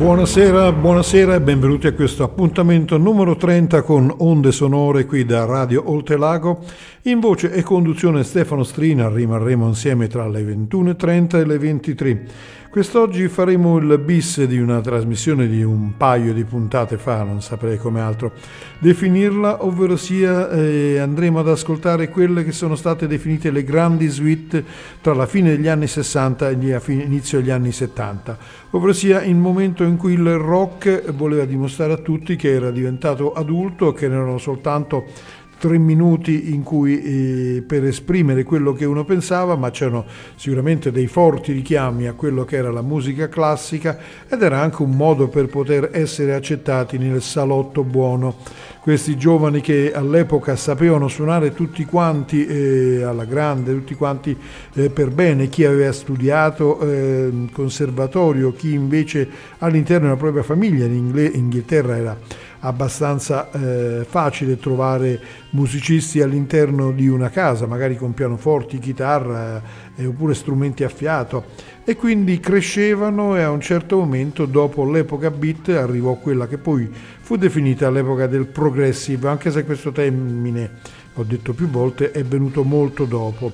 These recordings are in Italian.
Buonasera e benvenuti a questo appuntamento numero 30 con Onde Sonore qui da Radio Oltelago. In voce e conduzione Stefano Strina, rimarremo insieme tra le 21.30 e le 23. Quest'oggi faremo il bis di una trasmissione di un paio di puntate fa, non saprei come altro definirla, ovvero sia andremo ad ascoltare quelle che sono state definite le grandi suite tra la fine degli anni 60 e l'inizio degli anni 70, ovvero sia il momento in cui il rock voleva dimostrare a tutti che era diventato adulto, che erano soltanto 3 minuti in cui per esprimere quello che uno pensava, ma c'erano sicuramente dei forti richiami a quello che era la musica classica ed era anche un modo per poter essere accettati nel salotto buono. Questi giovani che all'epoca sapevano suonare tutti quanti alla grande, tutti quanti per bene, chi aveva studiato conservatorio, chi invece all'interno della propria famiglia. In Inghilterra era abbastanza facile trovare musicisti all'interno di una casa, magari con pianoforti, chitarra oppure strumenti a fiato, e quindi crescevano, e a un certo momento, dopo l'epoca beat, arrivò quella che poi fu definita l'epoca del progressive, anche se questo termine, ho detto più volte, è venuto molto dopo.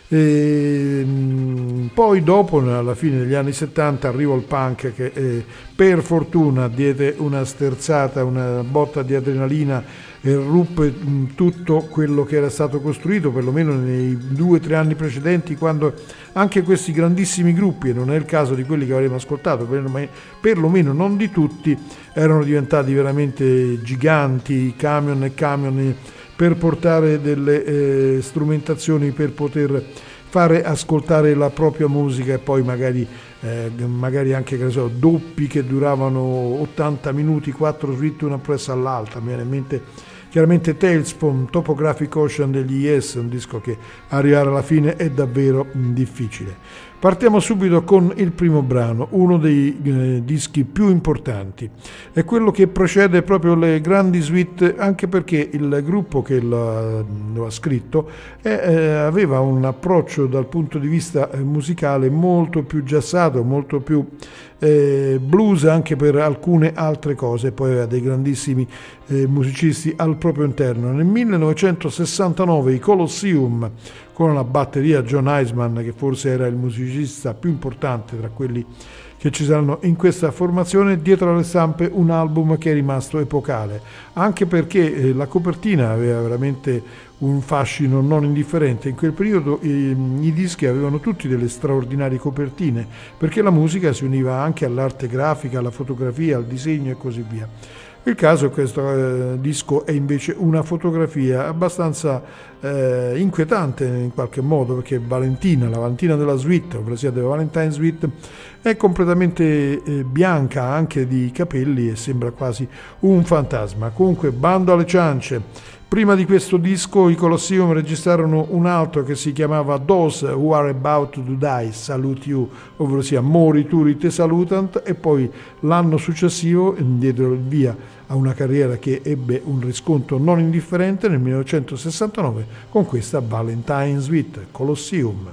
Poi dopo, alla fine degli anni 70, arrivò il punk che per fortuna diede una sterzata, una botta di adrenalina e ruppe tutto quello che era stato costruito, perlomeno nei 2 o 3 anni precedenti, quando anche questi grandissimi gruppi, e non è il caso di quelli che avremo ascoltato, perlomeno non di tutti, erano diventati veramente giganti, camion e camion, per portare delle strumentazioni per poter fare ascoltare la propria musica, e poi magari anche, che ne so, doppi che duravano 80 minuti, 4 suite una appresso all'altra. Mi viene in mente chiaramente Tales from Topographic Ocean degli Yes, un disco che arrivare alla fine è davvero difficile. Partiamo subito con il primo brano, uno dei dischi più importanti. È quello che precede proprio le grandi suite, anche perché il gruppo che lo ha scritto aveva un approccio dal punto di vista musicale molto più jazzato, molto più blues anche per alcune altre cose. Poi aveva dei grandissimi musicisti al proprio interno. Nel 1969 i Colosseum, con la batteria John Eisman, che forse era il musicista più importante tra quelli che ci saranno in questa formazione, dietro alle stampe un album che è rimasto epocale, anche perché la copertina aveva veramente un fascino non indifferente. In quel periodo i dischi avevano tutti delle straordinarie copertine, perché la musica si univa anche all'arte grafica, alla fotografia, al disegno e così via. Il caso è che questo disco è invece una fotografia abbastanza inquietante in qualche modo, perché Valentina, la Valentina della suite, ovvero sia della Valentine Suite, è completamente bianca anche di capelli e sembra quasi un fantasma. Comunque, bando alle ciance. Prima di questo disco i Colosseum registrarono un altro che si chiamava Those Who Are About to Die Salute You, ovvero sia Morituri te salutant, e poi l'anno successivo diedero il via a una carriera che ebbe un riscontro non indifferente nel 1969 con questa Valentine Suite, Colosseum.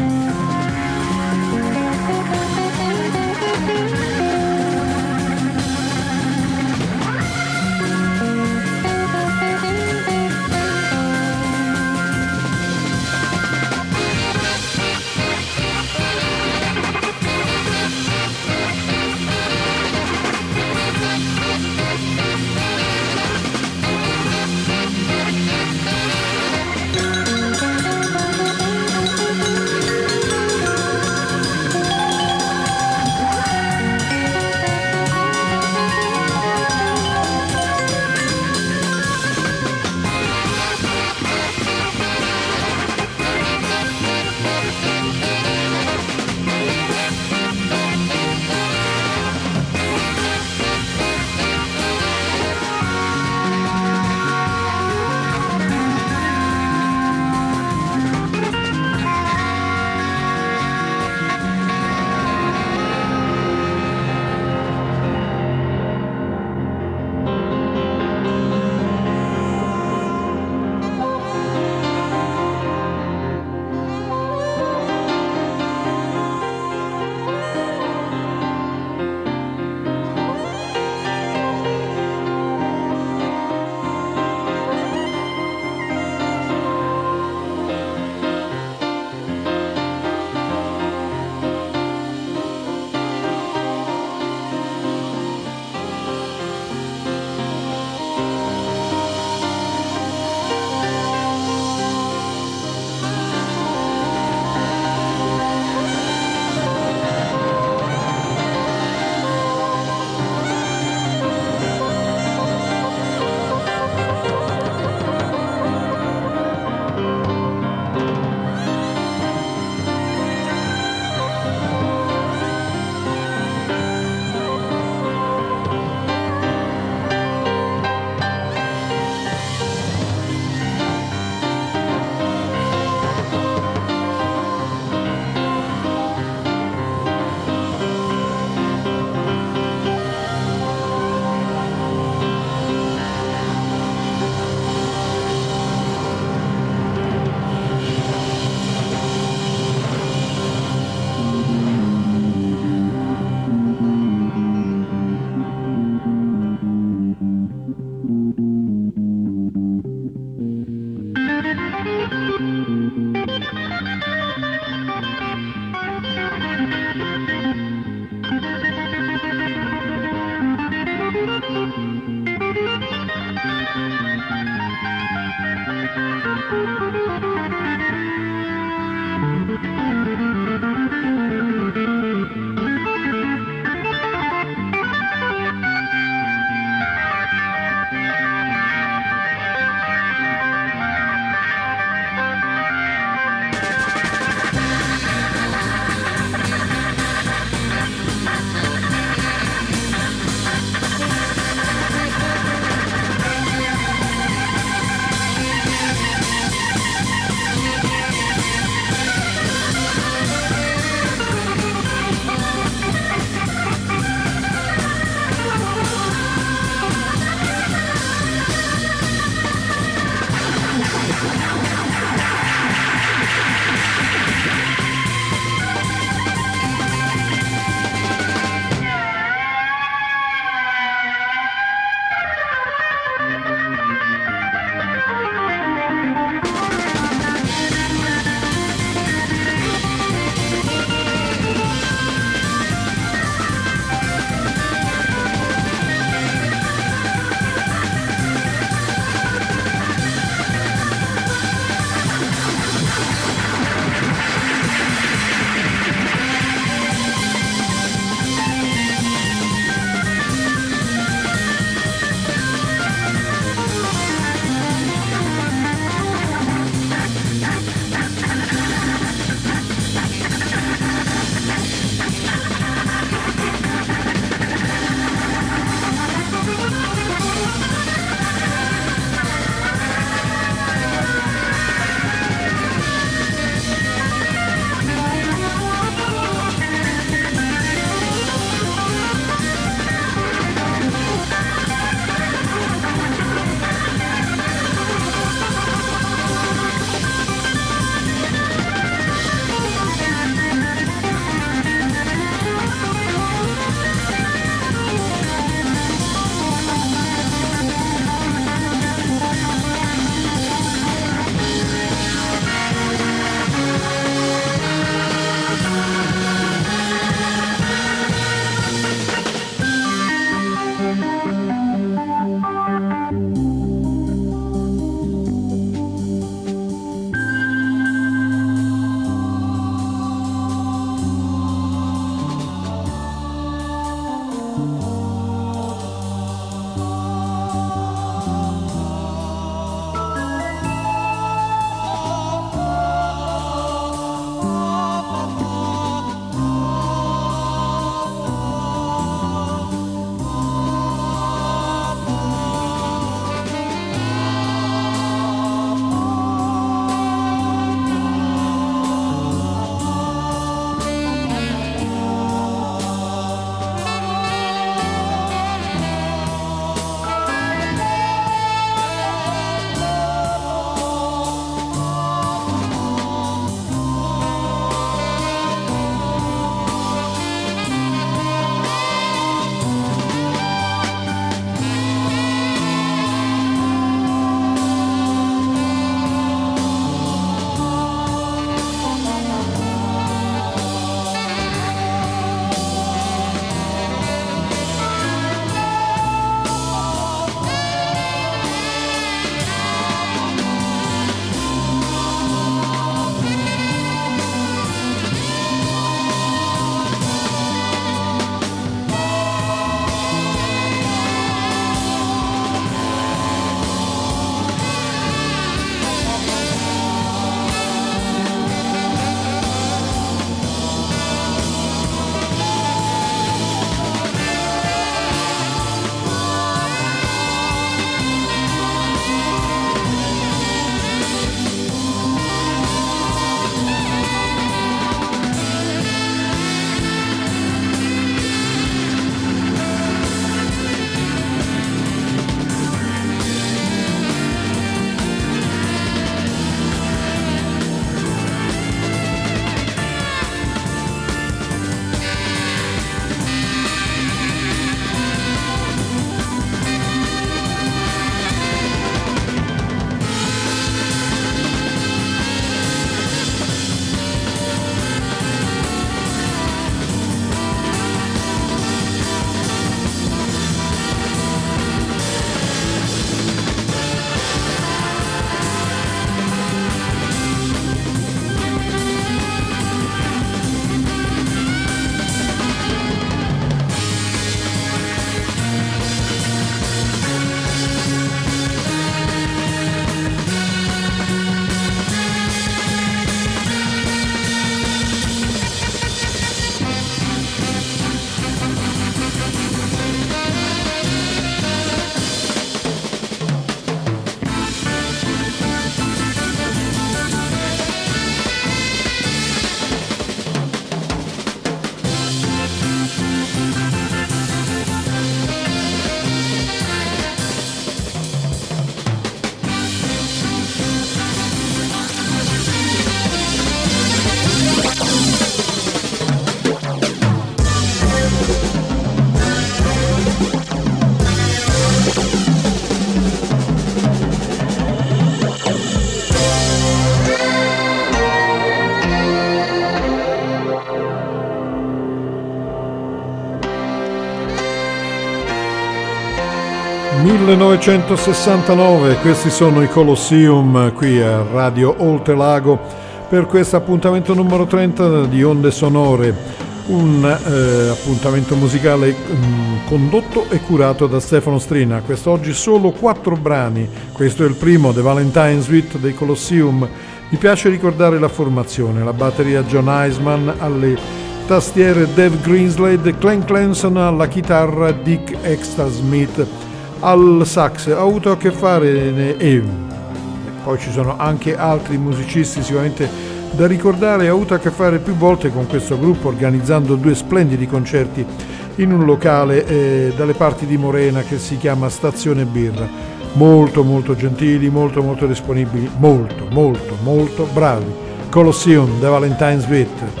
1969, questi sono i Colosseum qui a Radio Oltelago per questo appuntamento numero 30 di Onde Sonore, un appuntamento musicale condotto e curato da Stefano Strina. Quest'oggi solo 4 brani, questo è il primo, The Valentine Suite dei Colosseum. Mi piace ricordare la formazione, la batteria John Eisman, alle tastiere Dave Greenslade, Glenn Clanson alla chitarra, Dick Extra Smith al sax. Ha avuto a che fare e poi ci sono anche altri musicisti sicuramente da ricordare. Ha avuto a che fare più volte con questo gruppo organizzando 2 splendidi concerti in un locale dalle parti di Morena che si chiama Stazione Birra. Molto molto gentili, molto molto disponibili, molto molto molto bravi. Colosseum, The Valentine Suite.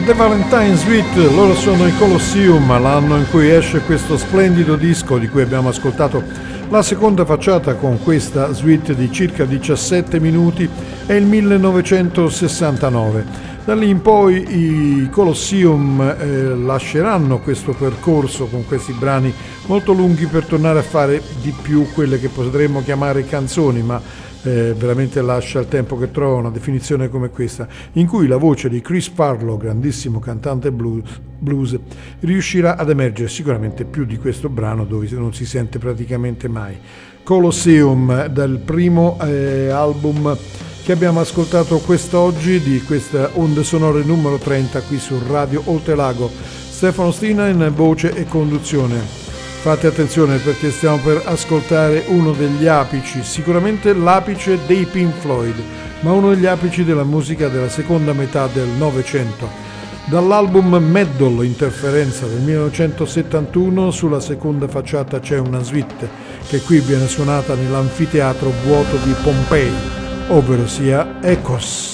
The Valentine Suite, loro sono i Colosseum, l'anno in cui esce questo splendido disco di cui abbiamo ascoltato la seconda facciata con questa suite di circa 17 minuti è il 1969. Da lì in poi i Colosseum lasceranno questo percorso con questi brani molto lunghi per tornare a fare di più quelle che potremmo chiamare canzoni, ma veramente lascia il tempo che trova una definizione come questa, in cui la voce di Chris Farlow, grandissimo cantante blues, riuscirà ad emergere sicuramente più di questo brano dove non si sente praticamente mai. Colosseum, dal primo album che abbiamo ascoltato quest'oggi, di questa Onde Sonore numero 30 qui su Radio Oltrelago. Stefano Stina in voce e conduzione. Fate attenzione perché stiamo per ascoltare uno degli apici, sicuramente l'apice dei Pink Floyd, ma uno degli apici della musica della seconda metà del Novecento. Dall'album Meddle Interferenza del 1971, sulla seconda facciata c'è una suite che qui viene suonata nell'anfiteatro vuoto di Pompei, ovvero sia Echos.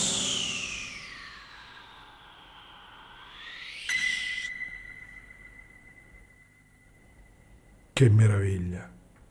Che meraviglia!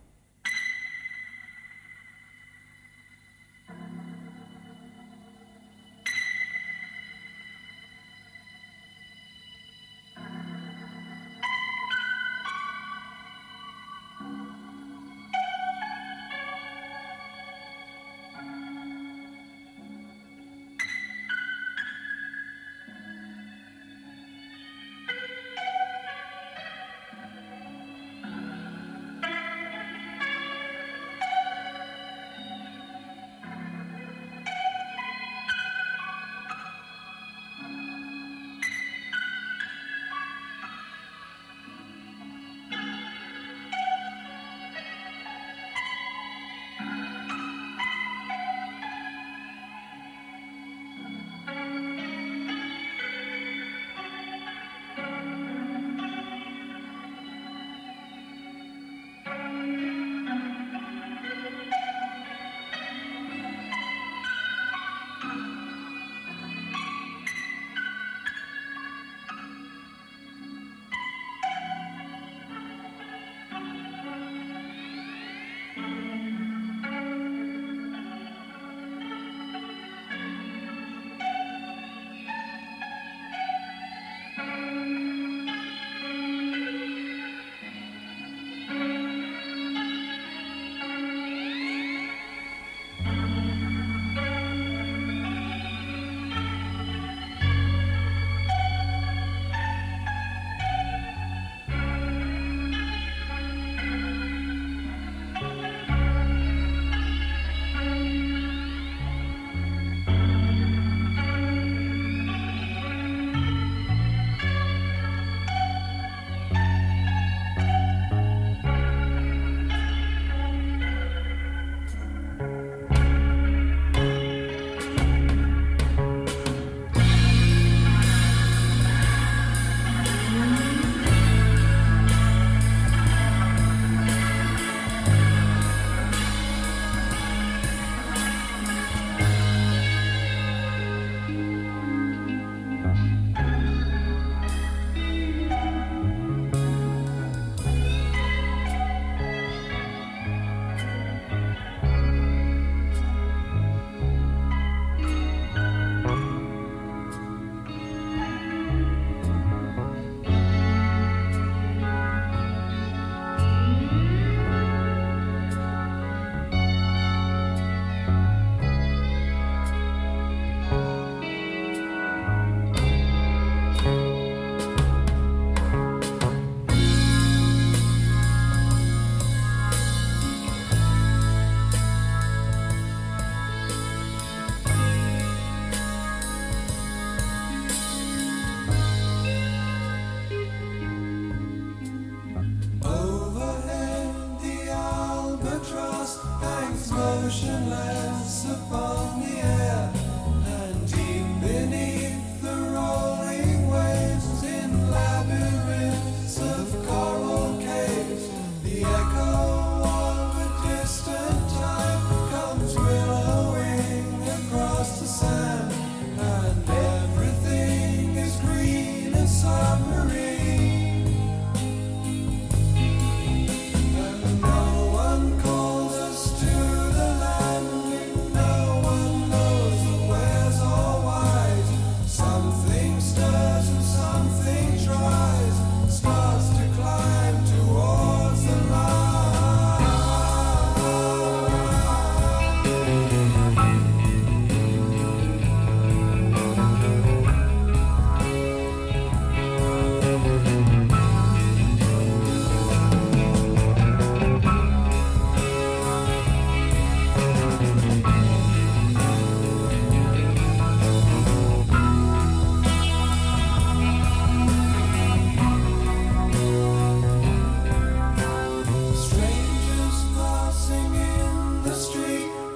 motionless upon the air, and deep beneath the rolling waves, in labyrinths of coral caves, the echo of a distant time comes willowing across the sand, and everything is green.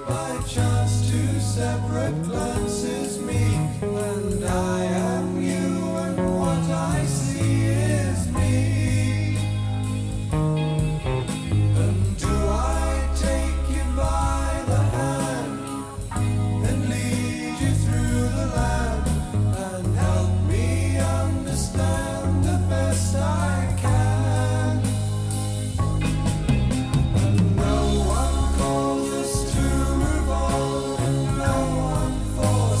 by chance two separate glances meet, and I am you, and what I see is me. And do I take you by the hand and lead you through the land and help me understand the best I can? And no one calls us to revolve, and no one for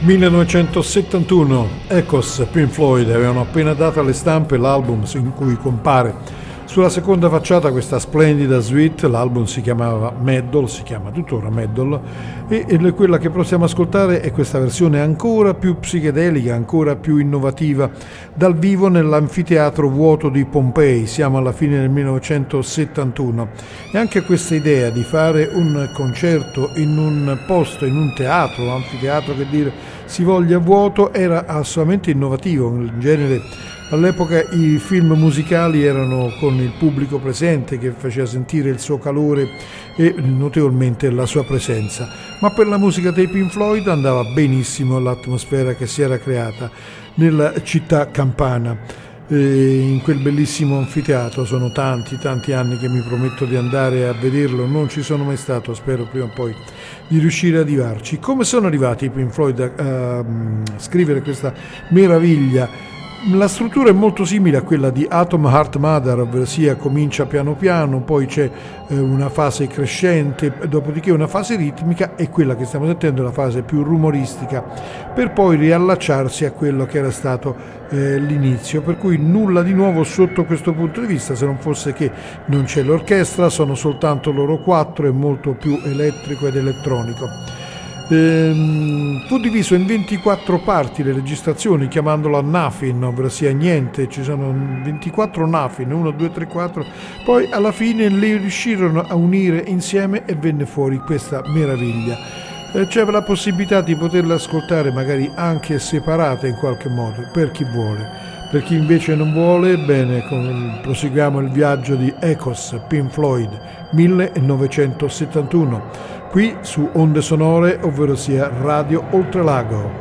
1971, Echoes, Pink Floyd avevano appena dato alle stampe l'album in cui compare sulla seconda facciata questa splendida suite. L'album si chiamava Meddle, si chiama tuttora Meddle, e quella che possiamo ascoltare è questa versione ancora più psichedelica, ancora più innovativa, dal vivo nell'anfiteatro vuoto di Pompei. Siamo alla fine del 1971 e anche questa idea di fare un concerto in un posto, in un teatro, un anfiteatro che dire si voglia vuoto, era assolutamente innovativo. In genere all'epoca i film musicali erano con il pubblico presente che faceva sentire il suo calore e notevolmente la sua presenza, ma per la musica dei Pink Floyd andava benissimo l'atmosfera che si era creata nella città campana. In quel bellissimo anfiteatro sono tanti anni che mi prometto di andare a vederlo, non ci sono mai stato, spero prima o poi di riuscire ad arrivarci. Come sono arrivati i Pink Floyd a scrivere questa meraviglia? La struttura è molto simile a quella di Atom Heart Mother, ovvero sia comincia piano piano, poi c'è una fase crescente, dopodiché una fase ritmica, e quella che stiamo sentendo è la fase più rumoristica, per poi riallacciarsi a quello che era stato l'inizio, per cui nulla di nuovo sotto questo punto di vista, se non fosse che non c'è l'orchestra, sono soltanto loro quattro, è molto più elettrico ed elettronico. Fu diviso in 24 parti le registrazioni, chiamandola Nothing, ovvero sia niente. Ci sono 24 Nothing, 1, 2, 3, 4, poi alla fine le riuscirono a unire insieme e venne fuori questa meraviglia. C'è la possibilità di poterle ascoltare magari anche separate in qualche modo, per chi vuole. Per chi invece non vuole, bene, proseguiamo il viaggio di Echoes, Pink Floyd, 1971. Qui su Onde Sonore, ovvero sia Radio Oltrelago.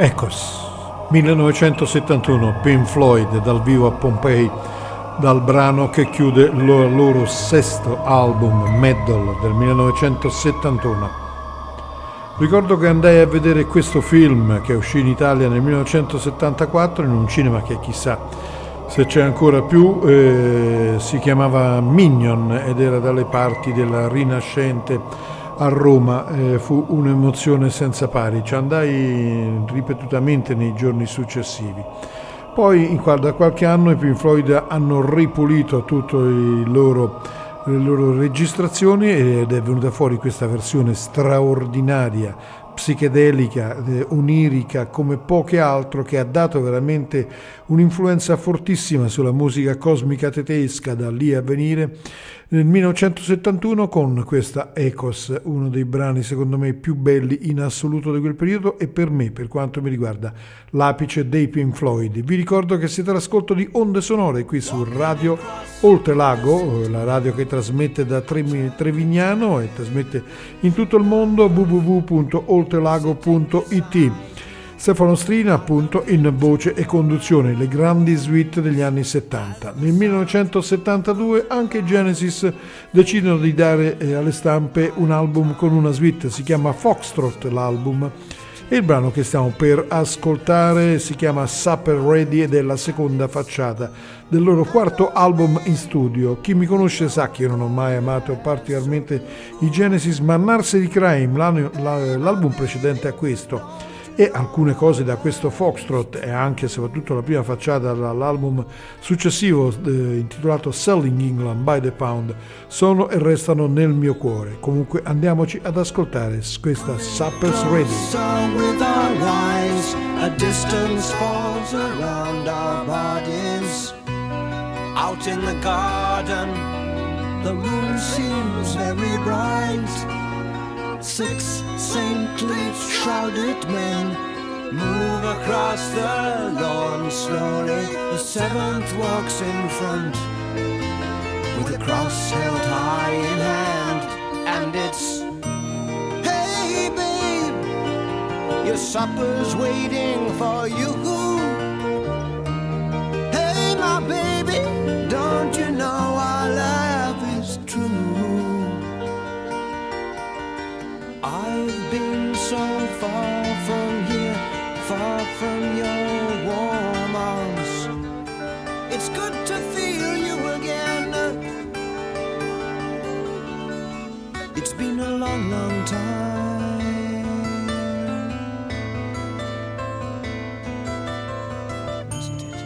Ecos, 1971, Pink Floyd dal vivo a Pompei, dal brano che chiude il loro sesto album, Meddle, del 1971. Ricordo che andai a vedere questo film che uscì in Italia nel 1974 in un cinema che chissà se c'è ancora più, si chiamava Mignon ed era dalle parti della Rinascente a Roma. Fu un'emozione senza pari, ci andai ripetutamente nei giorni successivi. Poi da qualche anno i Pink Floyd hanno ripulito tutte le loro registrazioni ed è venuta fuori questa versione straordinaria, psichedelica, onirica come poche altro, che ha dato veramente un'influenza fortissima sulla musica cosmica tedesca da lì a venire nel 1971 con questa Ecos, uno dei brani secondo me più belli in assoluto di quel periodo e per me, per quanto mi riguarda, l'apice dei Pink Floyd. Vi ricordo che siete all'ascolto di Onde Sonore qui su Radio Oltrelago, la radio che trasmette da Trevignano e trasmette in tutto il mondo, www.oltrelago.it. Stefano Strina appunto in voce e conduzione, le grandi suite degli anni 70. Nel 1972 anche i Genesis decidono di dare alle stampe un album con una suite, si chiama Foxtrot l'album, e il brano che stiamo per ascoltare si chiama Supper Ready ed è la seconda facciata del loro quarto album in studio. Chi mi conosce sa che io non ho mai amato particolarmente i Genesis, ma Nursery Crime, l'album precedente a questo, e alcune cose da questo Foxtrot e anche e soprattutto la prima facciata dall'album successivo intitolato Selling England by the Pound sono e restano nel mio cuore. Comunque andiamoci ad ascoltare questa Supper's Ready. With our eyes, a distance falls around our bodies. Out in the garden, the moon seems very bright. 6 saintly shrouded men move across the lawn slowly. The 7th walks in front with a cross held high in hand, and it's, hey babe, your supper's waiting for you. Hey my baby, don't you know our love is true? I've been so far from here, far from your warm arms. It's good to feel you again. It's been a long, long time. Isn't it?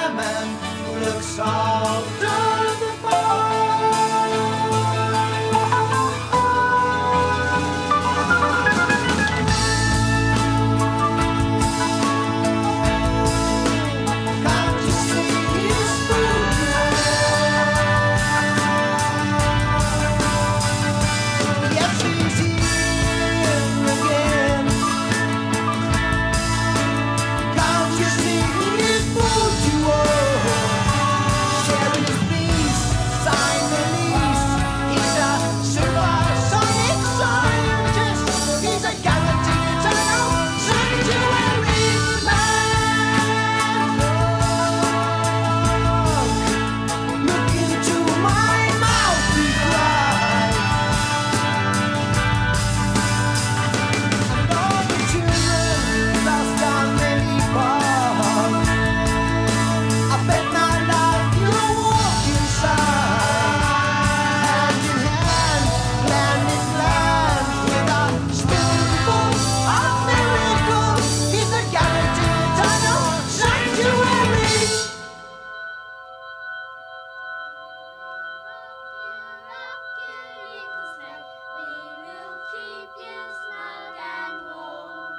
man who looks after the farm. Can't you see his food? Yes, he's here again. Can't you see his food you owe? Sharing his peace, sign the lease. He's a supersonic scientist. He's a guaranteed eternal sanctuary man. Look into my mouth, he cried. And all the children lost on many paths. I bet my life you'll walk inside, hand in hand, land in land, with a spoonful of miracles. He's a guaranteed eternal sanctuary. Rock you, little snake. We will keep you snug and warm.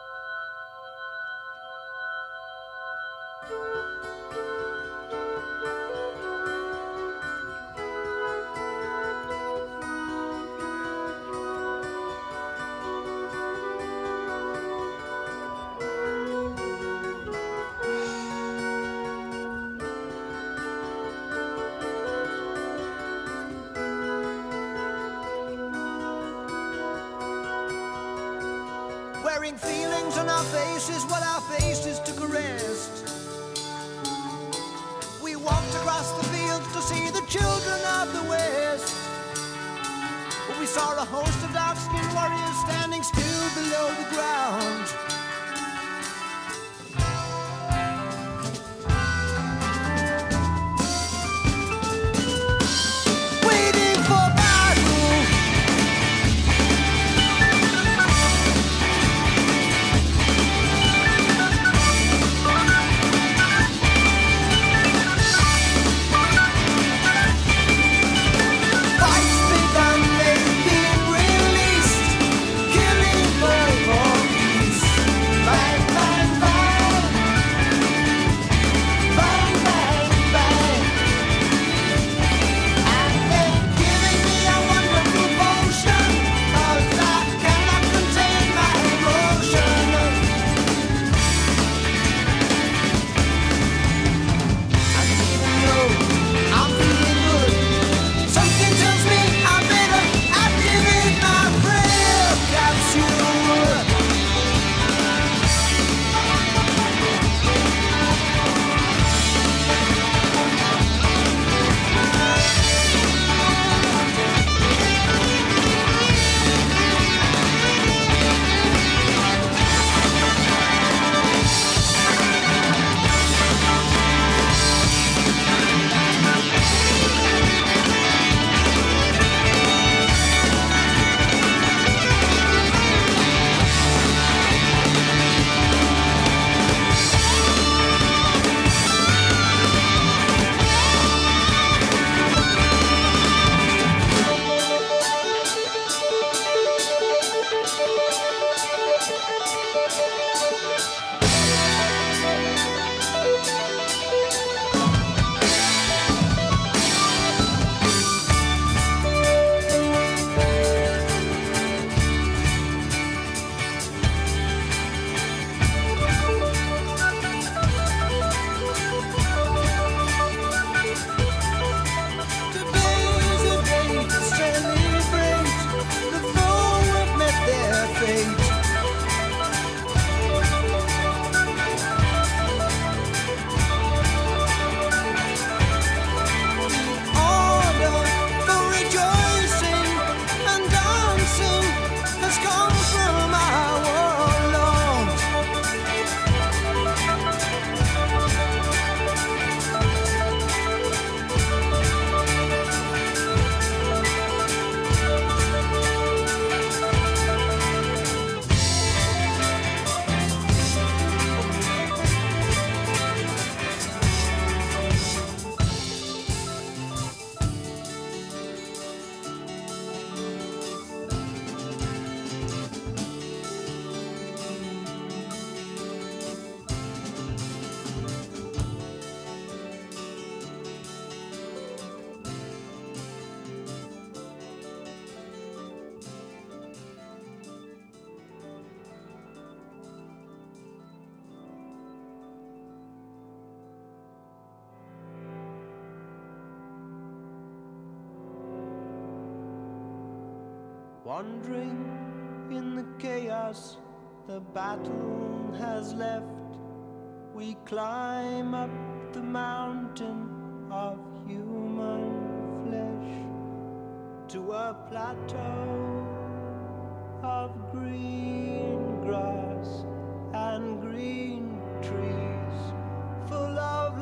Wearing feelings on our faces while our faces took a rest. We walked across the fields to see the children of the West. We saw a host of dark-skinned warriors standing still below the ground. Waiting for battle. Fights begun, they've been released, killing for peace. Wandering in the chaos the battle has left, we climb up the mountain of human flesh to a plateau of green grass and green trees full of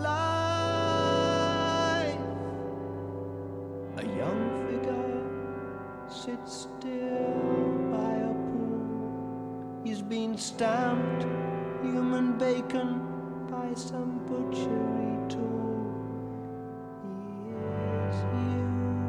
life. A young figure sits still by a pool. He's been stamped human bacon by some butchery tool. He is you.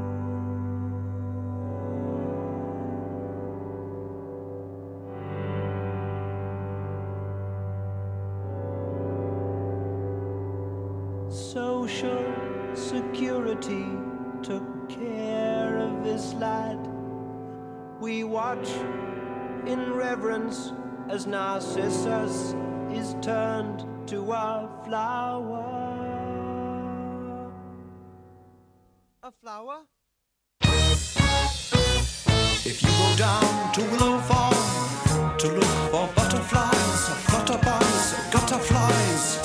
Social security took care of this lad. We watch in reverence as Narcissus is turned to a flower. A flower? If you go down to Willow Farm to look for butterflies, flutterbys, gutterflies,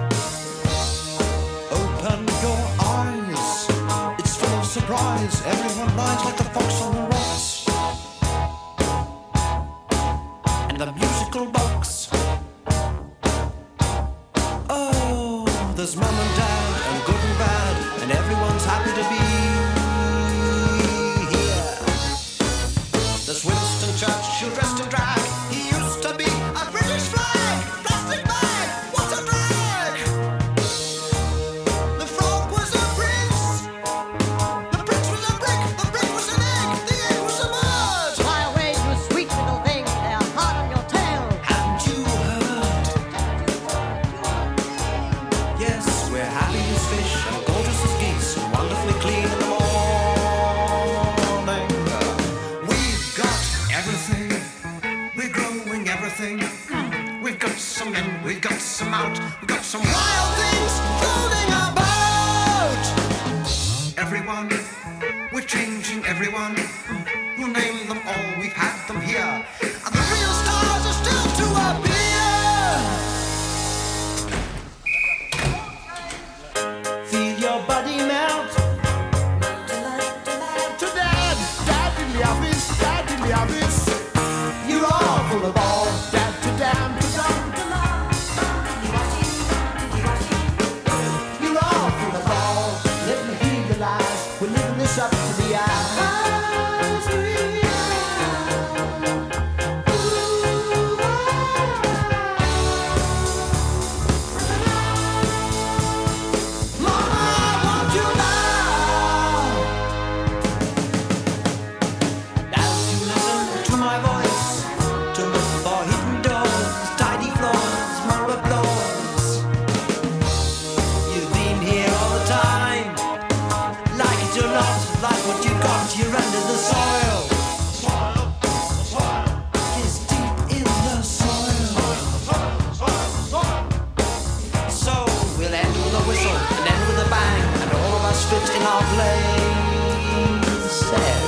open your eyes, it's full of surprise. Everyone rides like the fox on the rocks. And the musical box. Oh, there's mom and dad and good and bad, and everyone's happy to be here. There's Winston Churchill dressed in drag. He used to be a British flag. Plastic bag, what a drag. The frog was a prince. The prince was a brick. The brick was an egg. The egg was a bird. Fly away, you sweet little thing. They're hard on your tail. And you heard? Yes, we're happy as fish and gorgeous as geese and wonderfully clean in the morning. We've got everything. We're growing everything. We've got some in, we've got some out. We've got some wild things floating about. Everyone, we're changing everyone. You name them all, we've had them here. And the real stars are still to appear. Feel your body melt. To dad, dad in the office, dad in the office. You're all full of all, dad to damn to dumb. You're all full of all, let me hear your lies. We're living this up to the eyes. Mama, won't you now? As you listen to my voice, to look for hidden doors, tidy floors, marble floors. You've been here all the time. Like it or not, like what you got, you're under the soil. It's deep in the soil. So we'll end with a whistle and end with a bang, and all of us fit in our places.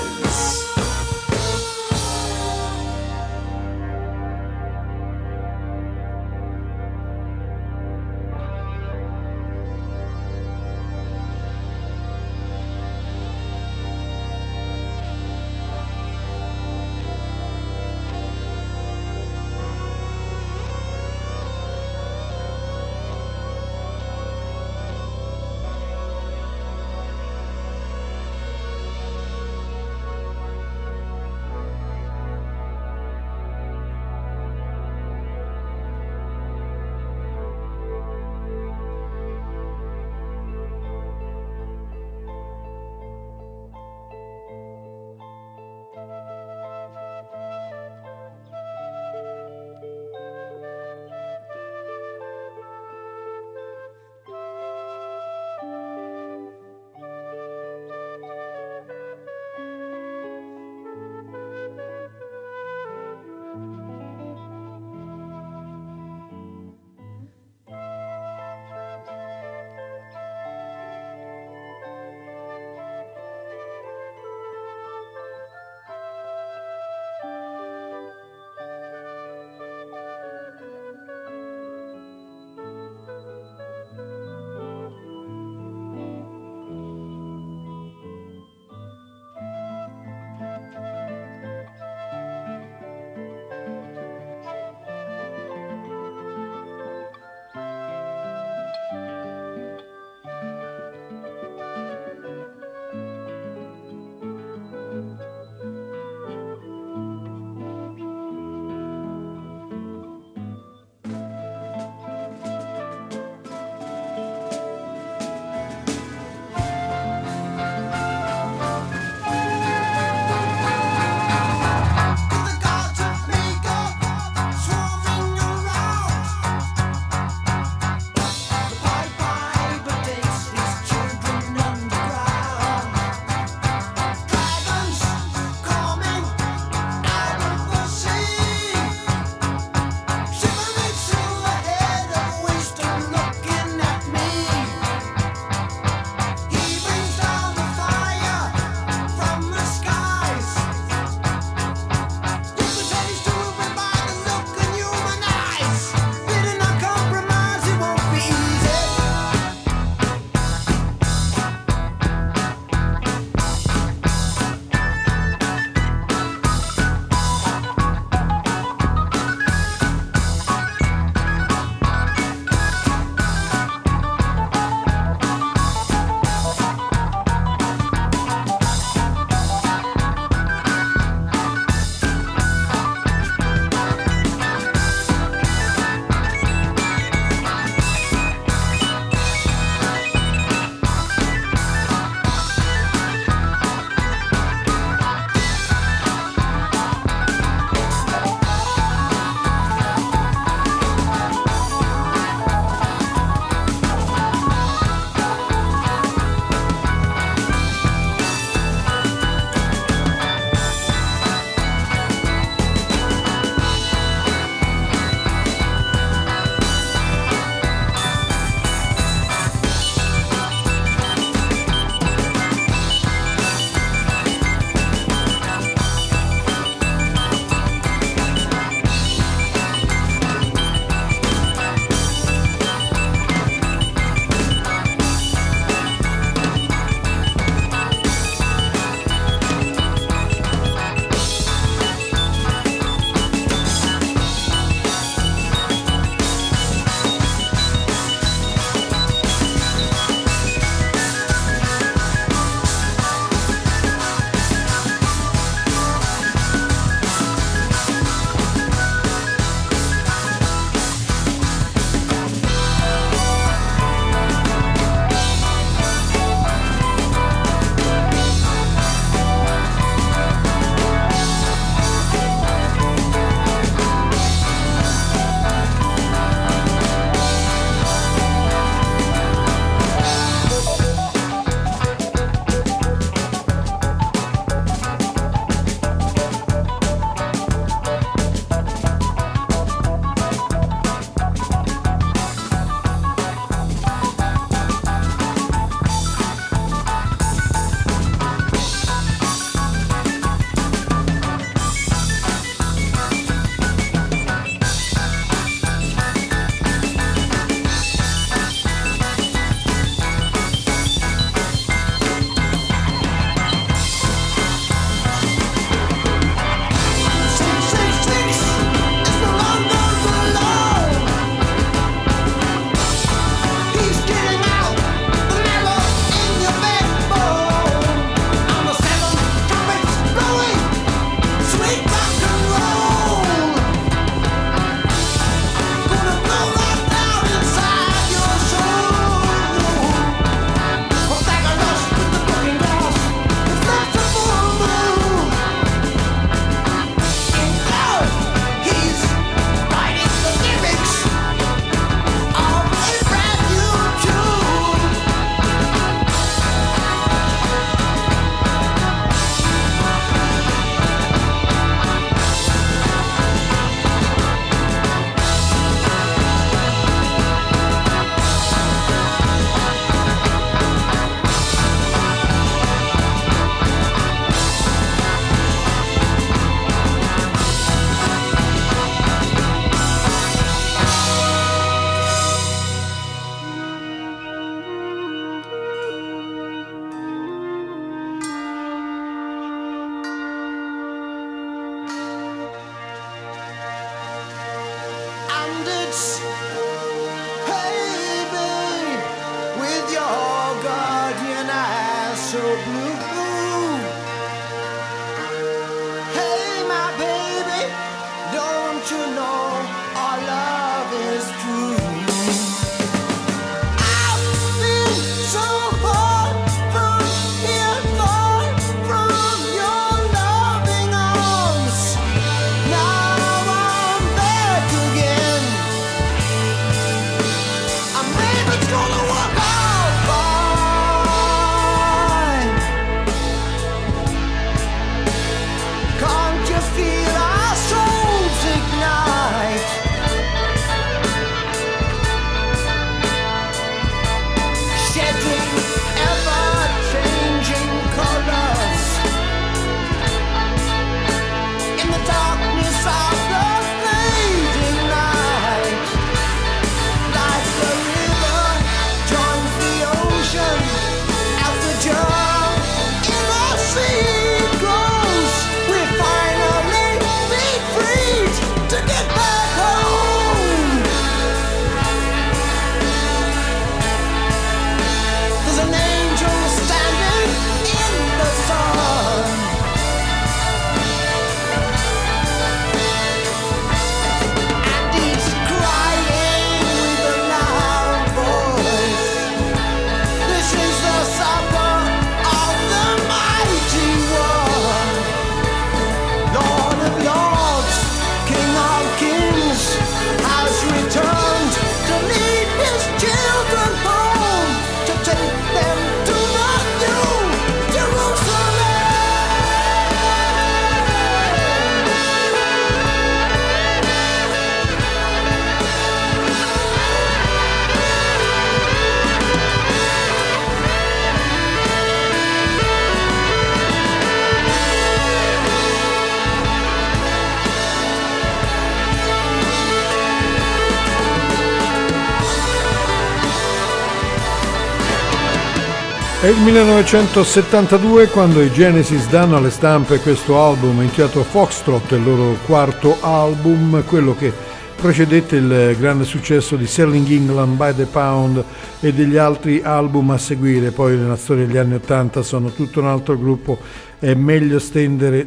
È il 1972 quando i Genesis danno alle stampe questo album intitolato Foxtrot, il loro quarto album, quello che precedette il grande successo di Selling England by the Pound e degli altri album a seguire. Poi nella storia degli anni 80 sono tutto un altro gruppo, è meglio stendere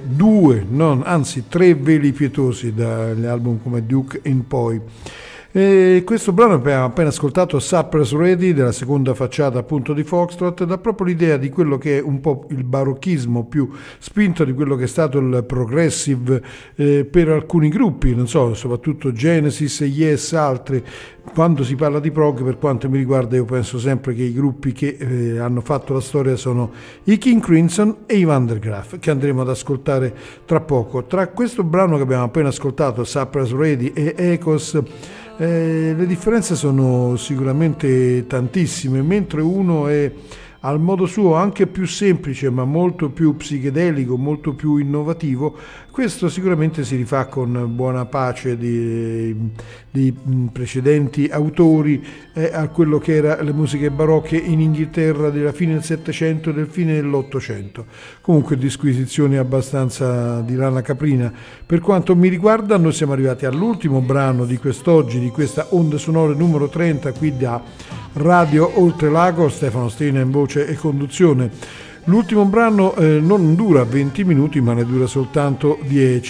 tre veli pietosi dagli album come Duke in poi. E questo brano abbiamo appena ascoltato, Supper's Ready, della seconda facciata appunto di Foxtrot, dà proprio l'idea di quello che è un po' il barocchismo più spinto di quello che è stato il progressive per alcuni gruppi, non so, soprattutto Genesis e Yes, altri. Quando si parla di prog, per quanto mi riguarda, io penso sempre che i gruppi che hanno fatto la storia sono i King Crimson e i Van der Graaf, che andremo ad ascoltare tra poco. Tra questo brano che abbiamo appena ascoltato, Supper's Ready e Echoes, le differenze sono sicuramente tantissime. Mentre uno è al modo suo anche più semplice ma molto più psichedelico, molto più innovativo, questo sicuramente si rifà con buona pace di precedenti autori a quello che era le musiche barocche in Inghilterra della fine del Settecento e del fine dell'Ottocento. Comunque disquisizioni abbastanza di lana caprina. Per quanto mi riguarda, noi siamo arrivati all'ultimo brano di quest'oggi, di questa Onde Sonore numero 30 qui da Radio Oltrelago, Stefano Stena in voce e conduzione. L'ultimo brano non dura 20 minuti ma ne dura soltanto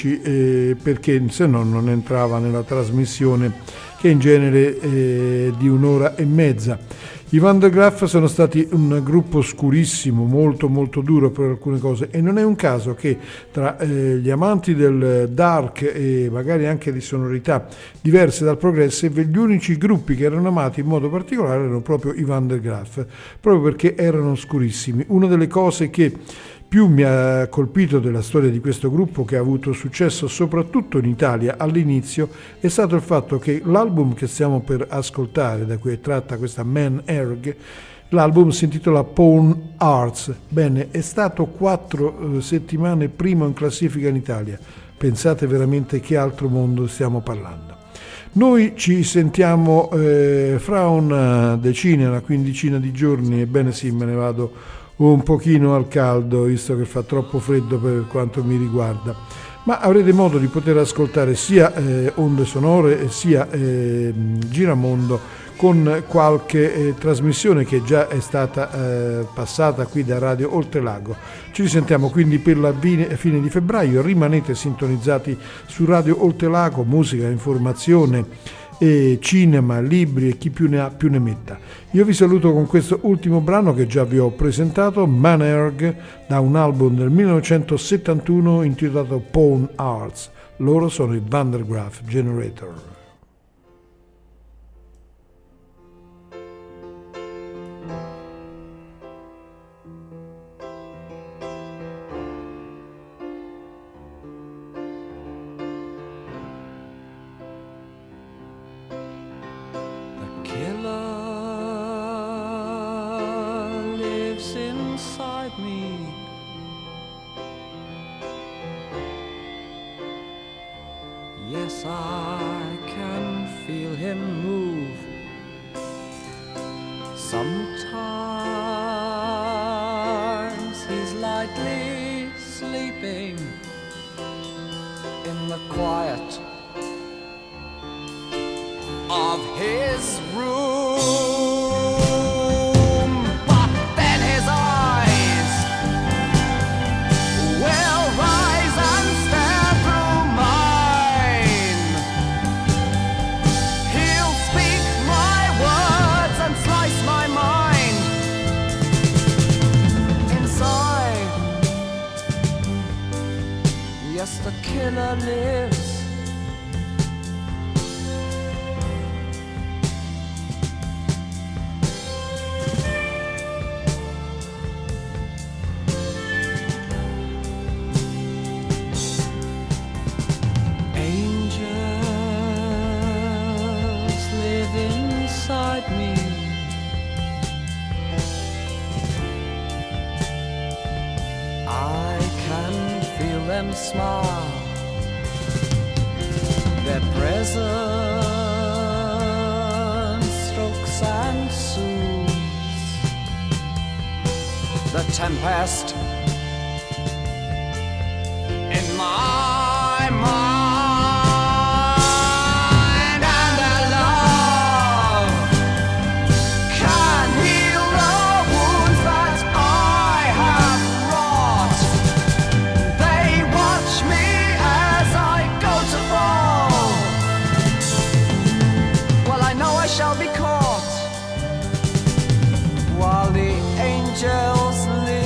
10 perché se no non entrava nella trasmissione, che in genere è di un'ora e mezza. I Van der Graaf sono stati un gruppo scurissimo, molto molto duro per alcune cose, e non è un caso che tra gli amanti del dark e magari anche di sonorità diverse dal progressive, gli unici gruppi che erano amati in modo particolare erano proprio i Van der Graaf, proprio perché erano scurissimi. Una delle cose che più mi ha colpito della storia di questo gruppo, che ha avuto successo soprattutto in Italia all'inizio, è stato il fatto che l'album che stiamo per ascoltare, da cui è tratta questa Man Erg, l'album si intitola Pawn Arts. Bene, è stato 4 settimane primo in classifica in Italia. Pensate veramente che altro mondo stiamo parlando. Noi ci sentiamo fra una decina, una quindicina di giorni, ebbene sì, me ne vado un pochino al caldo, visto che fa troppo freddo per quanto mi riguarda, ma avrete modo di poter ascoltare sia Onde Sonore sia Giramondo con qualche trasmissione che già è stata passata qui da Radio Oltrelago. Ci risentiamo quindi per la fine di febbraio. Rimanete sintonizzati su Radio Oltrelago, musica, informazione e cinema, libri e chi più ne ha più ne metta. Io vi saluto con questo ultimo brano che già vi ho presentato, Man Erg, da un album del 1971 intitolato Pawn Arts. Loro sono i Van der Graaf Generator. Yes, I can feel him move. Sometimes he's lightly sleeping in the quiet of his room, but then his eyes will rise and stare through mine. He'll speak my words and slice my mind inside. Yes, the killer lives. Me. I can feel them smile, their presence strokes and soothes a tempest in my mind, and that love can heal the wounds that I have wrought. They watch me as I go to fall. Well, I know I shall be caught while the angels live.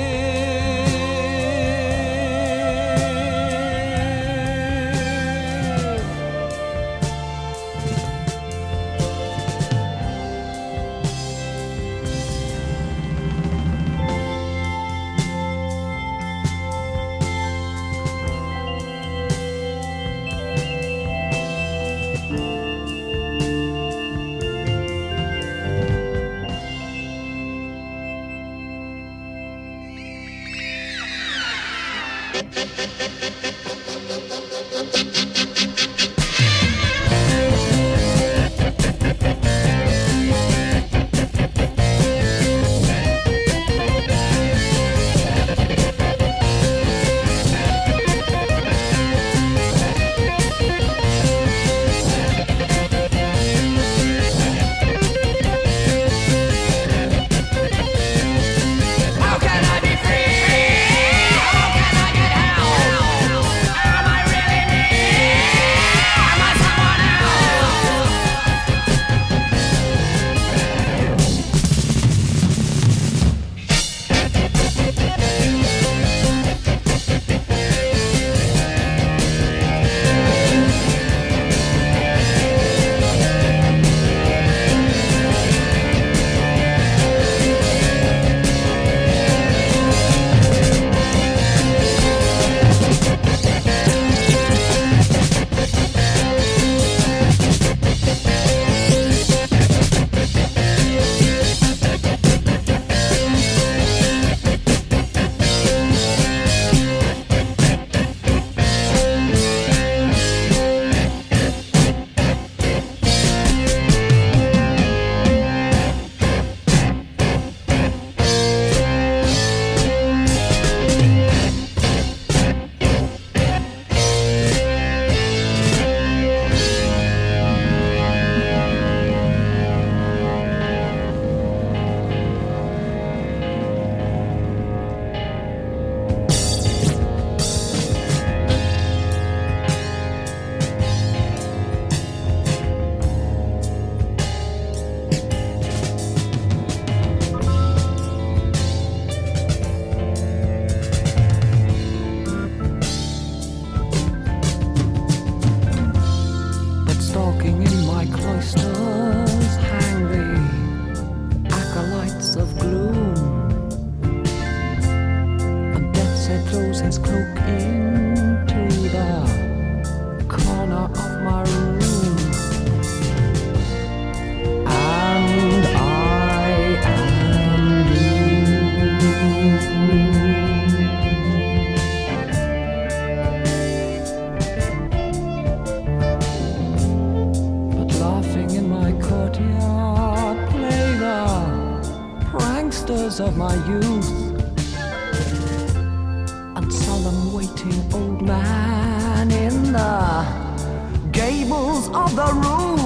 How can I be free? How can I get help? Am I really me? Am I someone else? But stalking in my cloisters hang the acolytes of gloom, and death said throws his cloak into the corner of my room, and I am doomed. But laughing in my courtyard play the pranksters of my youth, and solemn waiting old man in the gables of the roof.